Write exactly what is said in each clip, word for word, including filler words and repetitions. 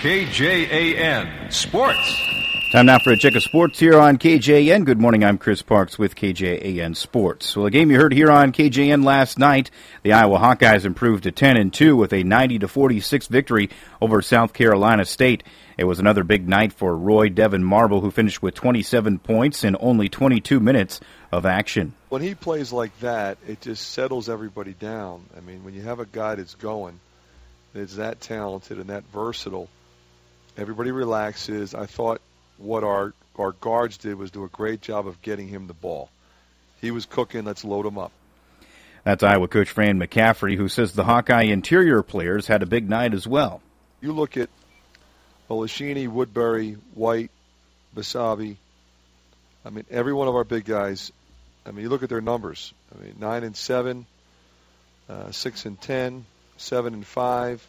K J A N Sports. Time now for a check of sports here on K J A N. Good morning, I'm Chris Parks with K J A N Sports. Well, a game you heard here on K J N last night, the Iowa Hawkeyes improved to ten and two with a ninety to forty-six victory over South Carolina State. It was another big night for Roy Devin Marble, who finished with twenty-seven points in only twenty-two minutes of action. When he plays like that, it just settles everybody down. I mean, when you have a guy that's going, that's that talented and that versatile, everybody relaxes. I thought what our, our guards did was do a great job of getting him the ball. He was cooking. Let's load him up. That's Iowa coach Fran McCafferty, who says the Hawkeye interior players had a big night as well. You look at Olashini, Woodbury, White, Basabi. I mean, every one of our big guys, I mean, you look at their numbers. I mean, nine and seven, uh, six and ten, seven and five,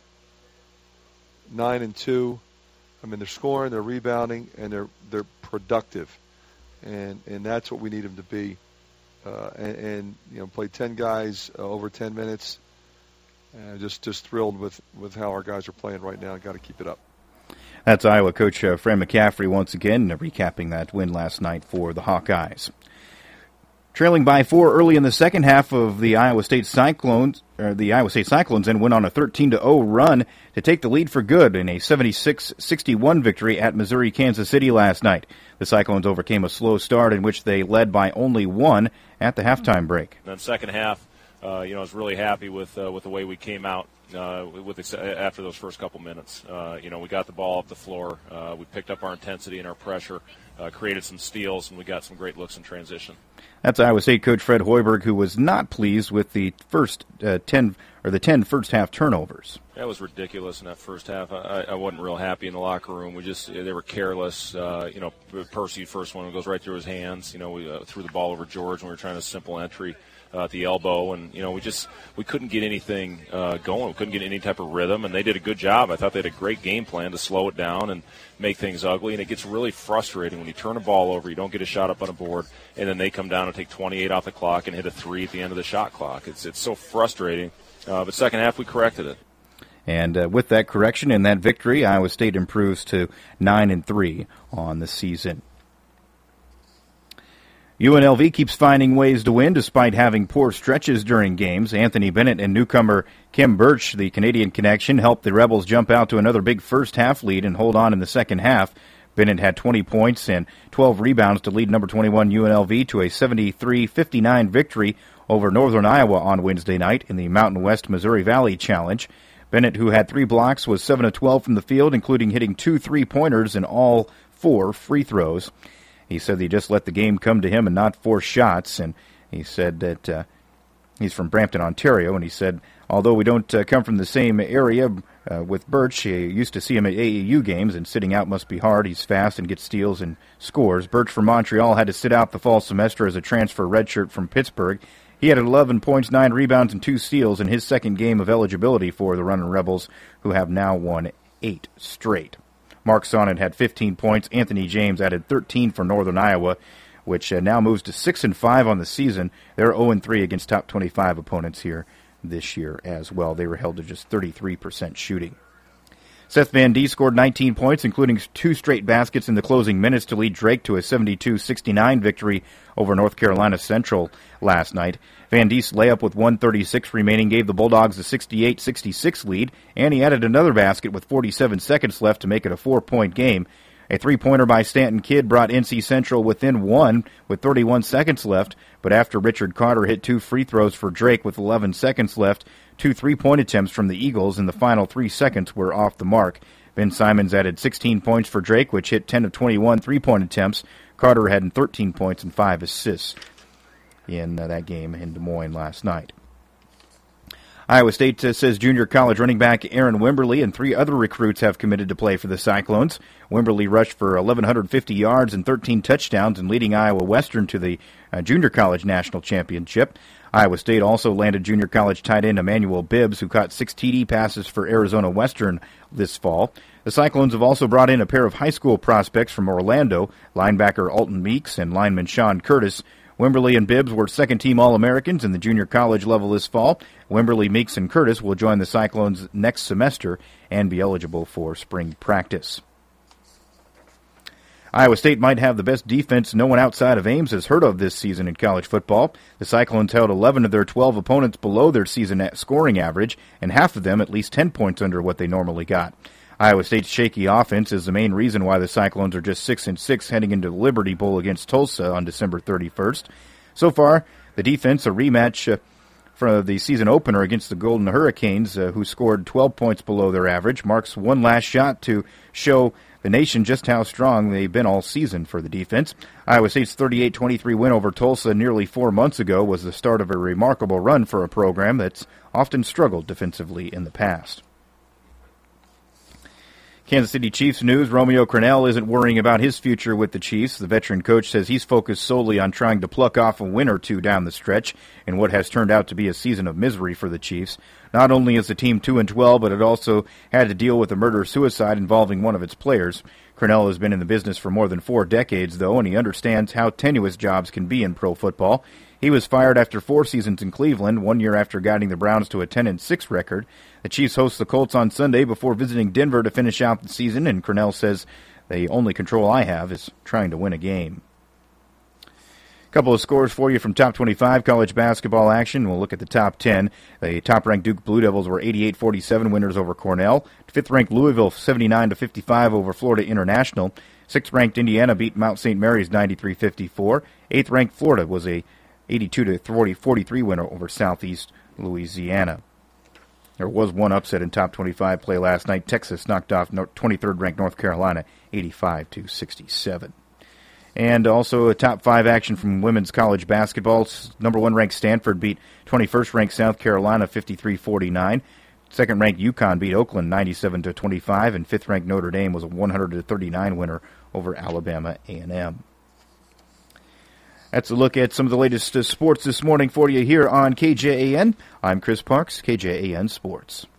nine and two. I mean, they're scoring, they're rebounding, and they're they're productive, and and that's what we need them to be. Uh, and, and you know, play ten guys uh, over ten minutes. Uh, just just thrilled with, with how our guys are playing right now. Got to keep it up. That's Iowa coach uh, Fran McCafferty once again recapping that win last night for the Hawkeyes. Trailing by four early in the second half of the Iowa State Cyclones, or the Iowa State Cyclones then went on a thirteen to oh run to take the lead for good in a seventy-six sixty-one victory at Missouri, Kansas City last night. The Cyclones overcame a slow start in which they led by only one at the halftime break. In the second half, uh, you know, I was really happy with uh, with the way we came out uh, with ex- after those first couple minutes. Uh, you know, we got the ball up the floor, uh, we picked up our intensity and our pressure, uh, created some steals, and we got some great looks in transition. That's Iowa State coach Fred Hoiberg, who was not pleased with the first uh, ten or the ten first half turnovers. That was ridiculous in that first half. I, I wasn't real happy in the locker room. We just they were careless. Uh, you know, Percy first one goes right through his hands. You know, we uh, threw the ball over George when we were trying a simple entry uh, at the elbow, and you know we just we couldn't get anything uh, going. We couldn't get any type of rhythm, and they did a good job. I thought they had a great game plan to slow it down and make things ugly. And it gets really frustrating when you turn a ball over, you don't get a shot up on a board, and then they come down and take twenty-eight off the clock and hit a three at the end of the shot clock. It's it's so frustrating. Uh, but second half, we corrected it. And uh, with that correction and that victory, Iowa State improves to nine and three on the season. U N L V keeps finding ways to win despite having poor stretches during games. Anthony Bennett and newcomer Kim Birch, the Canadian connection, helped the Rebels jump out to another big first-half lead and hold on in the second half. Bennett had twenty points and twelve rebounds to lead number twenty-one U N L V to a seventy-three fifty-nine victory over Northern Iowa on Wednesday night in the Mountain West Missouri Valley Challenge. Bennett, who had three blocks, was seven of twelve from the field, including hitting two three-pointers and all four free throws. He said he just let the game come to him and not force shots, and he said that uh, he's from Brampton, Ontario, and he said, although we don't uh, come from the same area uh, with Birch, he used to see him at A A U games, and sitting out must be hard. He's fast and gets steals and scores. Birch from Montreal had to sit out the fall semester as a transfer redshirt from Pittsburgh. He had eleven points, nine rebounds, and two steals in his second game of eligibility for the Runnin' Rebels, who have now won eight straight. Mark Sonnet had fifteen points. Anthony James added thirteen for Northern Iowa, which uh, now moves to six and five on the season. They're oh and three against top twenty-five opponents here this year as well. They were held to just thirty-three percent shooting. Seth Van Dee scored nineteen points, including two straight baskets in the closing minutes to lead Drake to a seventy-two sixty-nine victory over North Carolina Central last night. Van Dee's layup with one thirty-six remaining gave the Bulldogs a sixty-eight sixty-six lead, and he added another basket with forty-seven seconds left to make it a four-point game. A three-pointer by Stanton Kidd brought N C Central within one with thirty-one seconds left, but after Richard Carter hit two free throws for Drake with eleven seconds left, two three-point attempts from the Eagles in the final three seconds were off the mark. Ben Simons added sixteen points for Drake, which hit ten of twenty-one three-point attempts. Carter had thirteen points and five assists in uh, that game in Des Moines last night. Iowa State uh, says junior college running back Aaron Wimberly and three other recruits have committed to play for the Cyclones. Wimberly rushed for eleven fifty yards and thirteen touchdowns in leading Iowa Western to the uh, junior college national championship. Iowa State also landed junior college tight end Emmanuel Bibbs, who caught six T D passes for Arizona Western this fall. The Cyclones have also brought in a pair of high school prospects from Orlando, linebacker Alton Meeks and lineman Sean Curtis. Wimberley and Bibbs were second-team All-Americans in the junior college level this fall. Wimberley, Meeks, and Curtis will join the Cyclones next semester and be eligible for spring practice. Iowa State might have the best defense no one outside of Ames has heard of this season in college football. The Cyclones held eleven of their twelve opponents below their season scoring average, and half of them at least ten points under what they normally got. Iowa State's shaky offense is the main reason why the Cyclones are just six and six heading into the Liberty Bowl against Tulsa on December thirty-first. So far, the defense, a rematch uh, from the season opener against the Golden Hurricanes, uh, who scored twelve points below their average, marks one last shot to show the nation just how strong they've been all season for the defense. Iowa State's thirty-eight twenty-three win over Tulsa nearly four months ago was the start of a remarkable run for a program that's often struggled defensively in the past. Kansas City Chiefs news, Romeo Crennel isn't worrying about his future with the Chiefs. The veteran coach says he's focused solely on trying to pluck off a win or two down the stretch in what has turned out to be a season of misery for the Chiefs. Not only is the team two and twelve, but it also had to deal with a murder-suicide involving one of its players. Crennel has been in the business for more than four decades, though, and he understands how tenuous jobs can be in pro football. He was fired after four seasons in Cleveland, one year after guiding the Browns to a ten and six record. The Chiefs host the Colts on Sunday before visiting Denver to finish out the season, and Crennel says, the only control I have is trying to win a game. A couple of scores for you from top twenty-five college basketball action. We'll look at the top ten. The top-ranked Duke Blue Devils were eighty-eight forty-seven winners over Cornell. Fifth-ranked Louisville seventy-nine to fifty-five over Florida International. Sixth-ranked Indiana beat Mount Saint Mary's ninety-three fifty-four. Eighth-ranked Florida was a eighty-two to forty-three winner over Southeast Louisiana. There was one upset in top twenty-five play last night. Texas knocked off twenty-third ranked North Carolina eighty-five to sixty-seven. And also a top five action from women's college basketball. Number one ranked Stanford beat twenty-first ranked South Carolina fifty-three forty-nine. Second ranked UConn beat Oakland ninety-seven to twenty-five, and fifth ranked Notre Dame was a one hundred to thirty-nine winner over Alabama A and M. That's a look at some of the latest uh, sports this morning for you here on K J A N. I'm Chris Parks, K J A N Sports.